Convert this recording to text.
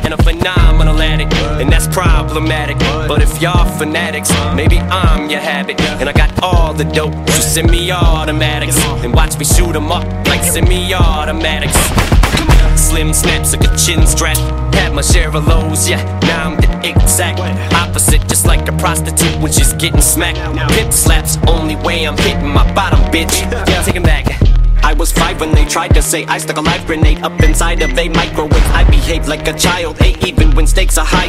and a phenomenal addict, and that's problematic. But if y'all fanatics, maybe I'm your habit. And I got all the dope, so semi-automatics, and watch me shoot 'em up like semi-automatics. Slim snaps like a chin strap. Had my share of lows, yeah, now I'm the exact opposite. Just like a prostitute when she's getting smacked. Pimp slaps, only way I'm hitting my bottom, bitch. Yeah, take 'em back. I was 5 when they tried to say I stuck a live grenade up inside of a microwave. I behaved like a child, hey, even when stakes are high.